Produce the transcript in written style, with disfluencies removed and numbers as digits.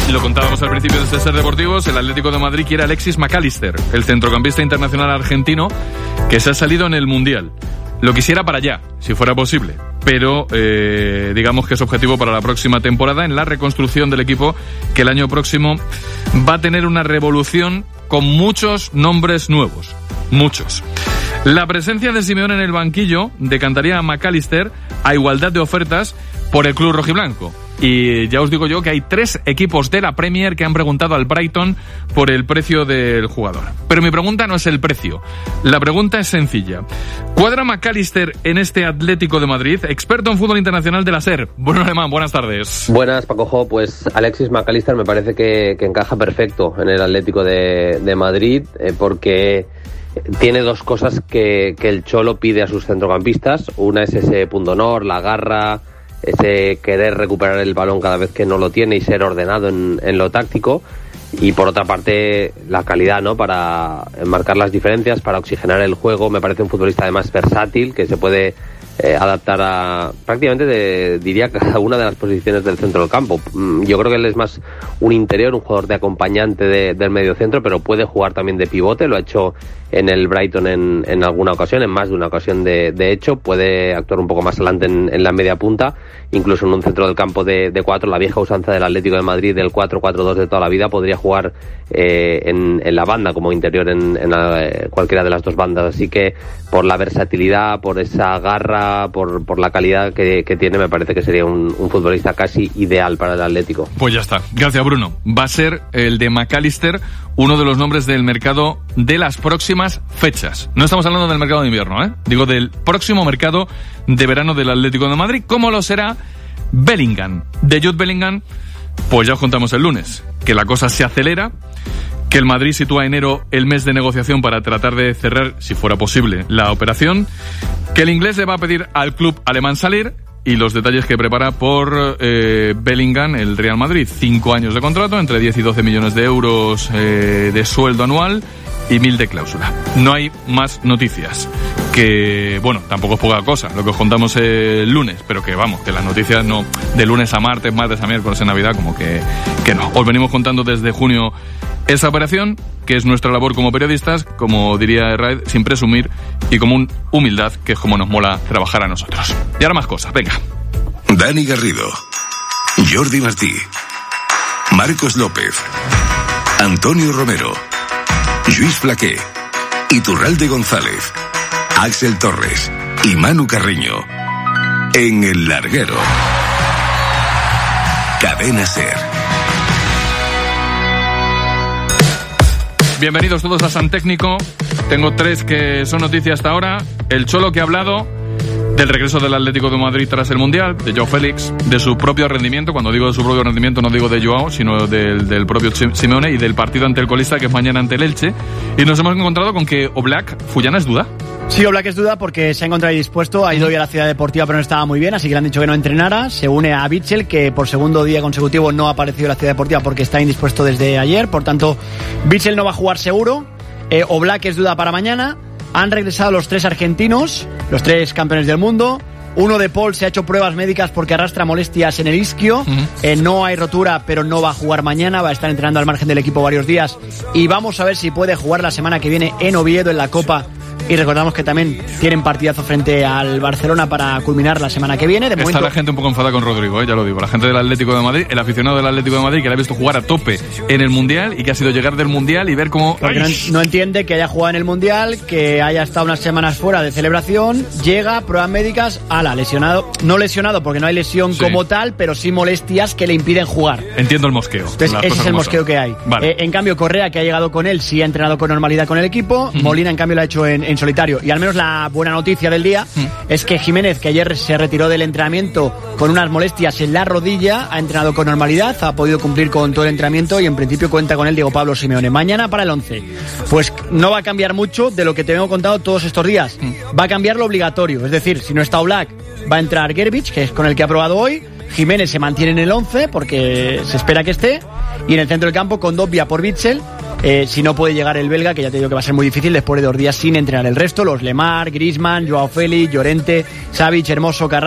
Lo contábamos al principio de Ser Deportivos, el Atlético de Madrid quiere a Alexis McAllister, el centrocampista internacional argentino que se ha salido en el Mundial. Lo quisiera para allá, si fuera posible, pero digamos que es objetivo para la próxima temporada en la reconstrucción del equipo, que el año próximo va a tener una revolución con muchos nombres nuevos, muchos. La presencia de Simeone en el banquillo decantaría a McAllister a igualdad de ofertas por el club rojiblanco. Y ya os digo yo que hay 3 equipos de la Premier que han preguntado al Brighton por el precio del jugador. Pero mi pregunta no es el precio. La pregunta es sencilla. ¿Cuadra McAllister en este Atlético de Madrid? Experto en fútbol internacional de la SER. Bruno Alemán, buenas tardes. Buenas, Paco. Pues Alexis McAllister me parece que encaja perfecto en el Atlético de Madrid porque tiene 2 cosas que el Cholo pide a sus centrocampistas. Una es ese punto honor, la garra, ese querer recuperar el balón cada vez que no lo tiene y ser ordenado en lo táctico, y por otra parte la calidad, ¿no?, para marcar las diferencias, para oxigenar el juego. Me parece un futbolista además versátil, que se puede adaptar a prácticamente diría cada una de las posiciones del centro del campo. Yo creo que él es más un interior, un jugador de acompañante del medio centro, pero puede jugar también de pivote. Lo ha hecho en el Brighton en alguna ocasión, en más de una ocasión de hecho. Puede actuar un poco más adelante en la media punta, incluso en un centro del campo de 4, la vieja usanza del Atlético de Madrid del 4-4-2 de toda la vida. Podría jugar en la banda como interior en cualquiera de las 2 bandas. Así que por la versatilidad, por esa garra, por la calidad que tiene, me parece que sería un futbolista casi ideal para el Atlético. Pues ya está. Gracias, Bruno. Va a ser el de McAllister uno de los nombres del mercado de las próximas fechas. No estamos hablando del mercado de invierno, digo del próximo mercado de verano del Atlético de Madrid. ¿Cómo lo será Bellingham? De Jude Bellingham, pues ya os contamos el lunes que la cosa se acelera, que el Madrid sitúa enero el mes de negociación para tratar de cerrar, si fuera posible, la operación, que el inglés le va a pedir al club alemán salir, y los detalles que prepara por Bellingham el Real Madrid. 5 años de contrato, entre 10 y 12 millones de euros de sueldo anual y 1.000 de cláusula. No hay más noticias. Que, bueno, tampoco es poca cosa lo que os contamos el lunes, pero que vamos, que las noticias no, de lunes a martes, martes a miércoles en Navidad, como que no. Os venimos contando desde junio esa operación, que es nuestra labor como periodistas, como diría Raed, sin presumir y con humildad, que es como nos mola trabajar a nosotros. Y ahora más cosas, venga. Dani Garrido, Jordi Martí, Marcos López, Antonio Romero, Lluís Flaqué, Iturralde González, Axel Torres y Manu Carreño. En El Larguero. Cadena SER. Bienvenidos todos a San Técnico. Tengo 3 que son noticias hasta ahora. El Cholo, que ha hablado del regreso del Atlético de Madrid tras el Mundial, de Joao Félix, de su propio rendimiento. Cuando digo de su propio rendimiento no digo de Joao, sino del propio Simeone, y del partido ante el colista, que es mañana ante el Elche. Y nos hemos encontrado con que Oblak, Fullana, es duda. Sí, Oblak es duda porque se ha encontrado ahí dispuesto, ha ido hoy a la Ciudad Deportiva pero no estaba muy bien, así que le han dicho que no entrenara. Se une a Witsel, que por segundo día consecutivo no ha aparecido en la Ciudad Deportiva porque está indispuesto desde ayer. Por tanto, Witsel no va a jugar seguro. Oblak es duda para mañana. Han regresado los 3 argentinos, los 3 campeones del mundo. Uno, de Paul, se ha hecho pruebas médicas porque arrastra molestias en el isquio. No hay rotura, pero no va a jugar mañana. Va a estar entrenando al margen del equipo varios días. Y vamos a ver si puede jugar la semana que viene en Oviedo, en la Copa. Y recordamos que también tienen partidazo frente al Barcelona para culminar la semana que viene. De momento, está la gente un poco enfadada con Rodrigo, ya lo digo. La gente del Atlético de Madrid, el aficionado del Atlético de Madrid, que le ha visto jugar a tope en el Mundial y que ha sido llegar del Mundial y ver cómo... Porque no entiende que haya jugado en el Mundial, que haya estado unas semanas fuera de celebración, llega, pruebas médicas, lesionado. No lesionado porque no hay lesión como tal, pero sí molestias que le impiden jugar. Entiendo el mosqueo. Entonces ese es el mosqueo que hay. Vale. En cambio, Correa, que ha llegado con él, sí ha entrenado con normalidad con el equipo. Molina, en cambio, lo ha hecho en solitario. Y al menos la buena noticia del día es que Jiménez, que ayer se retiró del entrenamiento con unas molestias en la rodilla, ha entrenado con normalidad, ha podido cumplir con todo el entrenamiento y en principio cuenta con él Diego Pablo Simeone. Mañana para el 11. Pues no va a cambiar mucho de lo que te hemos contado todos estos días. Va a cambiar lo obligatorio. Es decir, si no está Oblak, va a entrar Gerbic, que es con el que ha probado hoy. Jiménez se mantiene en el 11 porque se espera que esté. Y en el centro del campo, Kondogbia por Witsel. Si no puede llegar el belga, que ya te digo que va a ser muy difícil después de 2 días sin entrenar. El resto, los Lemar, Griezmann, Joao Félix, Llorente, Savic, Hermoso, Carrasco.